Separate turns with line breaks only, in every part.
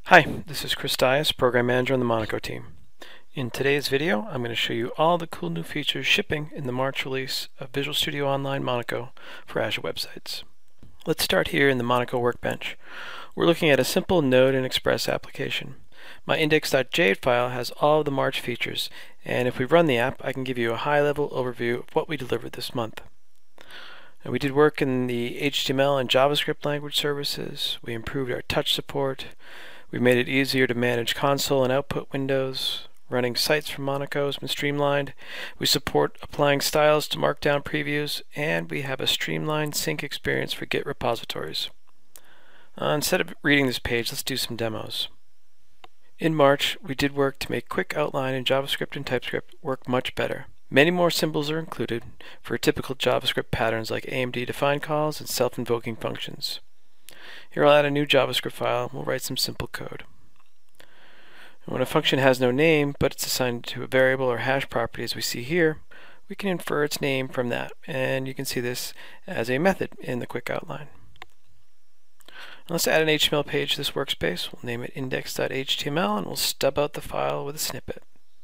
Hi, this is Chris Dias, Program Manager on the Monaco team. In today's video, I'm going to show you all the cool new features shipping in the March release of Visual Studio Online Monaco for Azure websites. Let's start here in the Monaco Workbench. We're looking at a simple Node and Express application. My index.jade file has all of the March features, and if we run the app, I can give you a high-level overview of what we delivered this month. And we did work in the HTML and JavaScript language services. We improved our touch support. We made it easier to manage console and output windows. Running sites from Monaco has been streamlined. We support applying styles to Markdown previews, and we have a streamlined sync experience for Git repositories. Instead of reading this page, let's do some demos. In March, we did work to make quick outline in JavaScript and TypeScript work much better. Many more symbols are included for typical JavaScript patterns like AMD define calls and self-invoking functions. Here I'll add a new JavaScript file and we'll write some simple code. And when a function has no name, but it's assigned to a variable or hash property as we see here, we can infer its name from that, and you can see this as a method in the quick outline. And let's add an HTML page to this workspace. We'll name it index.html and we'll stub out the file with a snippet.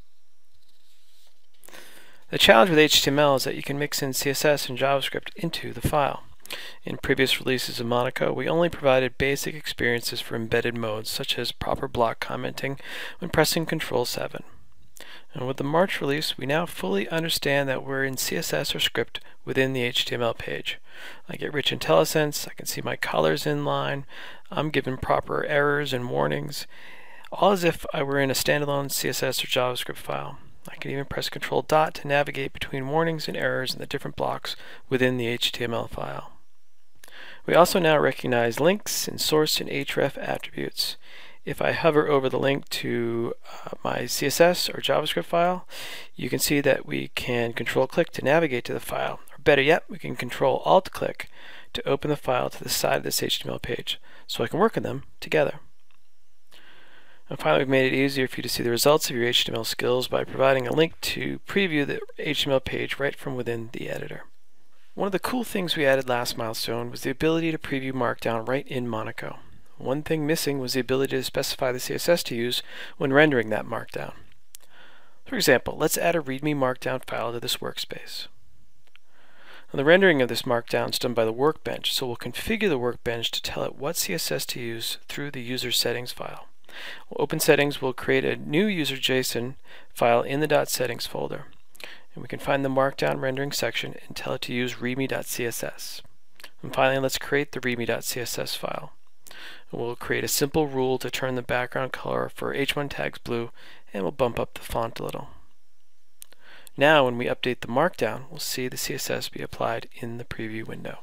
The challenge with HTML is that you can mix in CSS and JavaScript into the file. In previous releases of Monaco, we only provided basic experiences for embedded modes, such as proper block commenting when pressing Ctrl 7. And with the March release, we now fully understand that we're in CSS or script within the HTML page. I get rich IntelliSense, I can see my colors in line, I'm given proper errors and warnings, all as if I were in a standalone CSS or JavaScript file. I can even press Ctrl- to navigate between warnings and errors in the different blocks within the HTML file. We also now recognize links in source and href attributes. If I hover over the link to my CSS or JavaScript file, you can see that we can Control-click to navigate to the file. Or better yet, we can Control-Alt-click to open the file to the side of this HTML page, so I can work on them together. And finally, we've made it easier for you to see the results of your HTML skills by providing a link to preview the HTML page right from within the editor. One of the cool things we added last milestone was the ability to preview Markdown right in Monaco. One thing missing was the ability to specify the CSS to use when rendering that Markdown. For example, let's add a README Markdown file to this workspace. Now, the rendering of this Markdown is done by the Workbench, so we'll configure the Workbench to tell it what CSS to use through the User Settings file. We'll open Settings, we'll create a new user.json file in the .settings folder. And we can find the Markdown rendering section and tell it to use readme.css. And finally, let's create the readme.css file. And we'll create a simple rule to turn the background color for h1 tags blue, and we'll bump up the font a little. Now, when we update the Markdown, we'll see the CSS be applied in the preview window.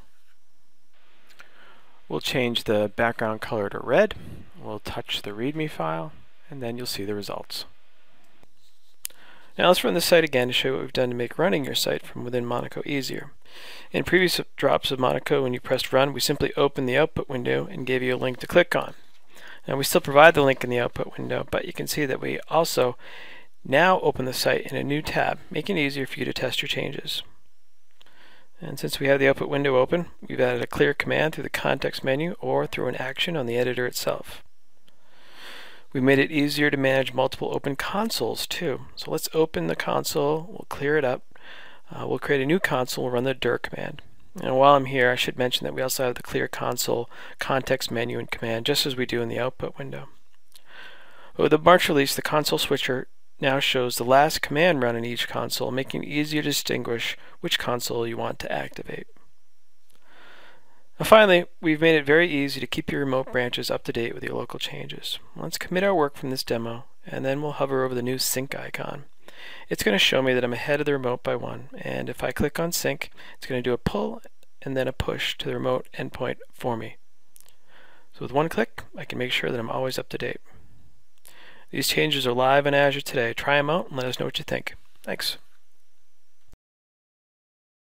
We'll change the background color to red. We'll touch the README file, and then you'll see the results. Now let's run the site again to show you what we've done to make running your site from within Monaco easier. In previous drops of Monaco, when you pressed run, we simply opened the output window and gave you a link to click on. Now we still provide the link in the output window, but you can see that we also now open the site in a new tab, making it easier for you to test your changes. And since we have the output window open, we've added a clear command through the context menu or through an action on the editor itself. We made it easier to manage multiple open consoles too. So let's open the console, we'll clear it up, we'll create a new console, we'll run the dir command. And while I'm here, I should mention that we also have the clear console context menu and command, just as we do in the output window. With the March release, the console switcher now shows the last command run in each console, making it easier to distinguish which console you want to activate. And finally, we've made it very easy to keep your remote branches up to date with your local changes. Let's commit our work from this demo, and then we'll hover over the new sync icon. It's going to show me that I'm ahead of the remote by 1, and if I click on sync, it's going to do a pull and then a push to the remote endpoint for me. So with one click, I can make sure that I'm always up to date. These changes are live in Azure today. Try them out and let us know what you think. Thanks.